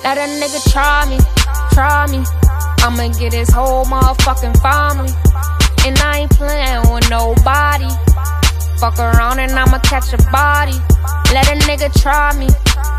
Let a nigga try me. I'ma get his whole motherfucking family. And I ain't playing with nobody. Fuck around and I'ma catch a body. Let a nigga try me.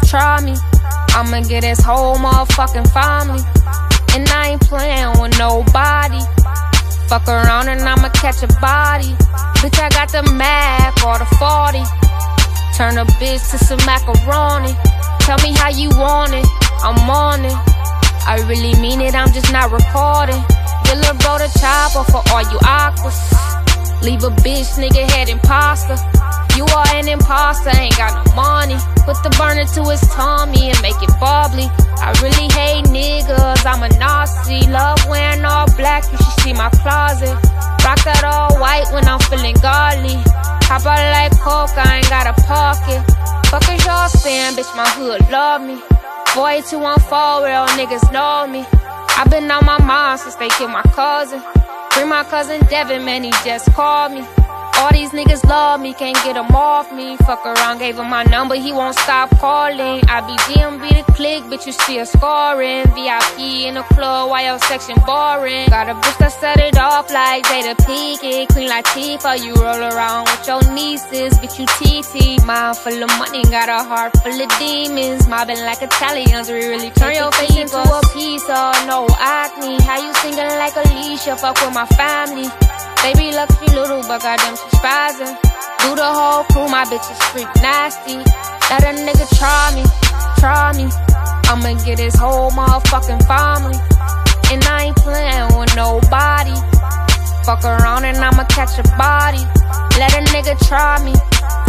I'ma get his whole motherfucking family. And I ain't playing with nobody. Fuck around and I'ma catch a body. Bitch, I got the Mac or the 40. Turn a bitch to some macaroni. Tell me how you want it, I'm on it. I really mean it, I'm just not recording. Get lil' bro the chopper for all you aquas. Leave a bitch, nigga head imposter. You are an imposter, ain't got no money. Put the burner to his tummy and make it bubbly. I really hate niggas, I'm a Nazi. Love wearing all black, you should see my closet. Rock that all white when I'm feeling godly. Hop out like coke, I ain't got a pocket. Fuck is y'all saying, bitch, my hood love me. 48214, real niggas know me. I been on my mind since they killed my cousin. Bring my cousin Devin, man, he just called me. All these niggas love me, can't get them off me. Fuck around, gave him my number, he won't stop calling. I be DMV the click, bitch, you see us scoring. VIP in the club, while your section boring. Got a bitch that set it off like Jada Pinkett. Queen Latifah, you roll around with your nieces, bitch, you TT. Mind full of money, got a heart full of demons. Mobbing like Italians, we really turn your face into a pizza. No acne, how you singing like Alicia? Fuck with my family. Baby luxury little, but goddamn she spazzing. Do the whole crew, my bitch is freak nasty. Let a nigga try me. I'ma get his whole motherfucking family. And I ain't playing with nobody. Fuck around and I'ma catch a body. Let a nigga try me.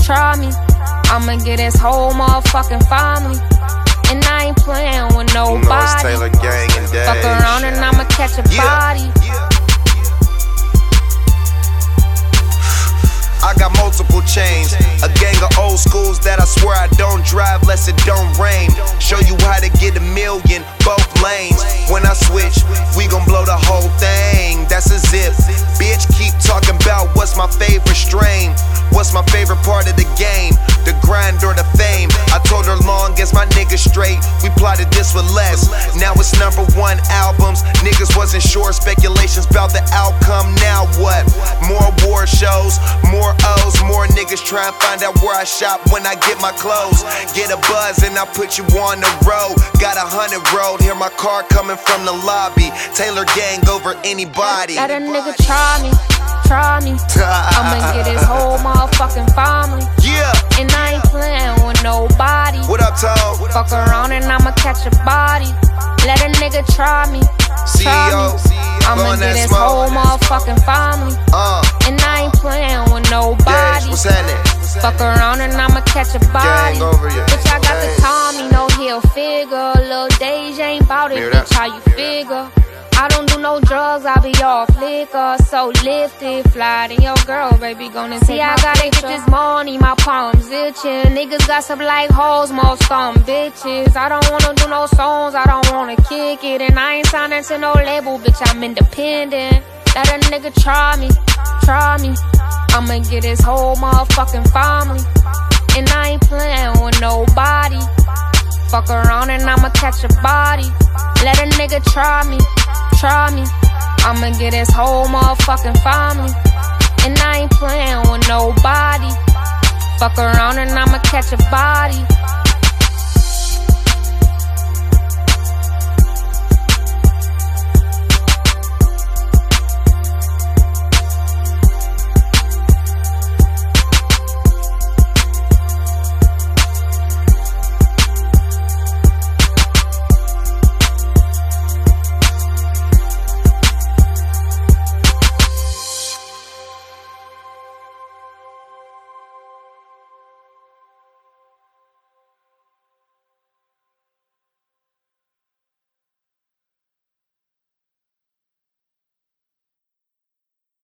I'ma get his whole motherfucking family. And I ain't playing with nobody. Taylor Gang and Dave. Fuck around and I'ma catch a body. I got multiple chains, a gang of old schools that I swear I don't drive less it don't rain. Show you how to get a million, both lanes. When I switch, we gon' blow the whole thing, that's a zip. Bitch, keep talking about what's my favorite strain. What's my favorite part of the game, the grind or the fame. I told her long as my niggas straight, we plotted this with less. Now it's #1 albums, niggas wasn't sure, speculations about the outcome. Now what? More award shows, more O's, more niggas try and find out where I shop when I get my clothes. Get a buzz and I put you on the road. Got 100 road, hear my car coming from the lobby. Taylor Gang over anybody. Let a nigga try me. I'ma get his whole motherfucking family. Yeah. And I ain't playing with nobody. What up, Toe? Fuck around and I'ma catch a body. Let a nigga try me. CEO. I'ma get his whole motherfucking family. And I ain't playing with nobody. What's happening? Fuck around and I'ma catch a body. Gang over you. Bitch, I got the Tommy, no heel figure. Lil' Deja ain't bout it, bitch, how you figure? I don't do no drugs, I be off liquor. So lifted, fly than your girl, baby, gonna see I gotta get this money, my palms itching. Niggas gossip like hoes, most on bitches. I don't wanna do no songs, I don't wanna kick it. And I ain't signing to no label, bitch, I'm independent. Let a nigga try me. I'ma get his whole motherfucking family. And I ain't playing with nobody. Fuck around and I'ma catch a body. Let a nigga try me. I'ma get his whole motherfucking family. And I ain't playing with nobody. Fuck around and I'ma catch a body.